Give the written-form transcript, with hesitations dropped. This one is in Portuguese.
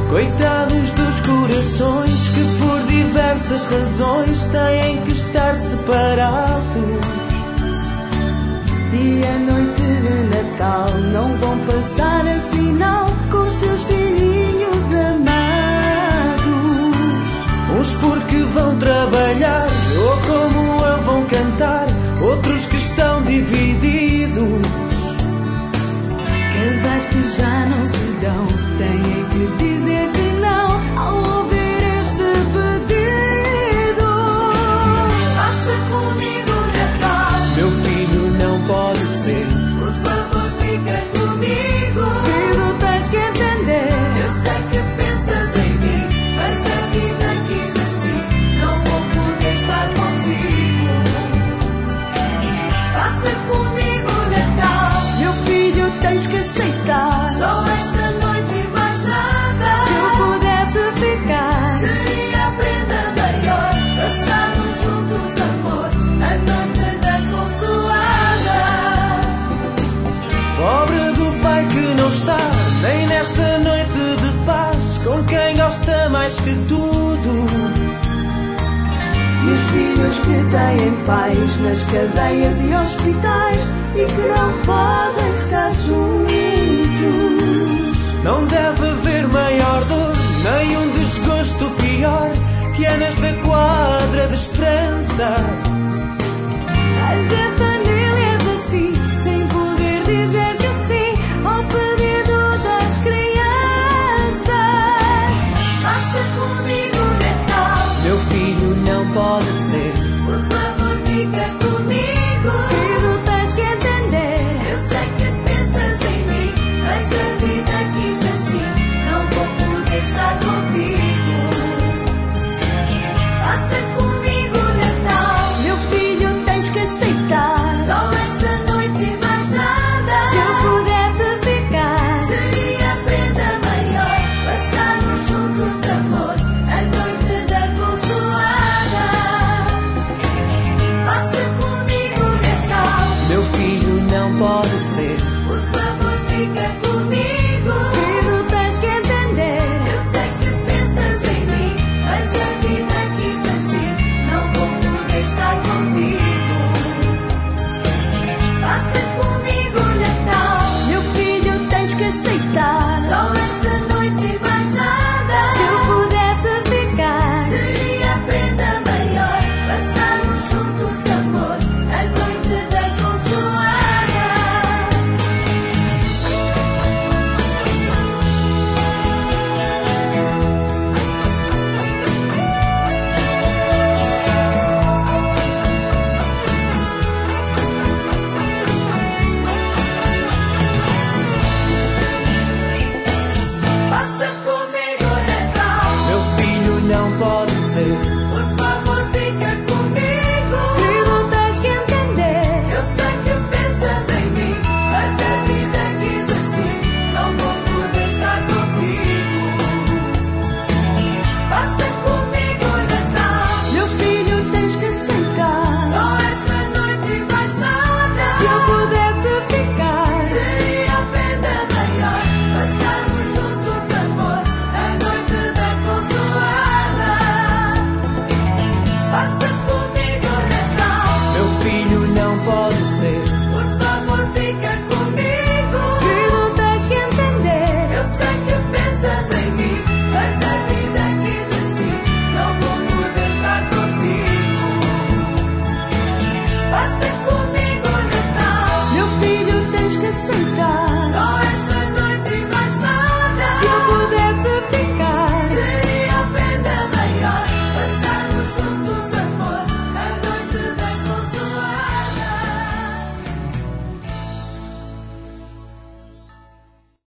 Coitados dos corações que por diversas razões têm que estar separados. E a noite de Natal não vão passar afinal com os seus filhinhos amados. Uns porque vão trabalhar, ou como eu vão cantar, outros que estão divididos. Casais que já não se dão têm que dizer que não ao ouvir este pedido. Faça comigo Natal. Meu filho não pode ser. Por favor, fica comigo. Filho, tens que entender. Eu sei que pensas em mim, mas a vida quis assim. Não vou poder estar contigo. Faça comigo Natal. Meu filho, tens que aceitar. Só esta noite e mais nada. Se eu pudesse ficar, seria a prenda maior. Passarmos juntos amor, a noite da consoada. Pobre do pai que não está, nem nesta noite de paz, com quem gosta mais que tudo. E os filhos que têm pais nas cadeias e hospitais e que não podem estar juntos. Não deve haver maior dor, nem um desgosto pior, que é nesta quadra de esperança. Mas a família é assim, sem poder dizer que sim ao pedido das crianças. Faça comigo Natal. Meu filho não pode ser. Por favor, fica comigo. Filho, tens que entender. Eu sei que pensas em mim, mas a vida quis assim. Não vou poder estar contigo. Faça comigo Natal. Meu filho, tens que aceitar. Só esta noite e mais nada. Se eu pudesse ficar, seria a prenda maior. Passarmos juntos amor, a noite da consoada. Faça comigo Natal. Meu filho não pode ser. Por favor, fica comigo. Filho, tens que entender. Eu sei que pensas em mim, mas a vida quis assim. Não vou poder estar contigo. Faça comigo Natal. Meu filho, tens que aceitar. Só esta noite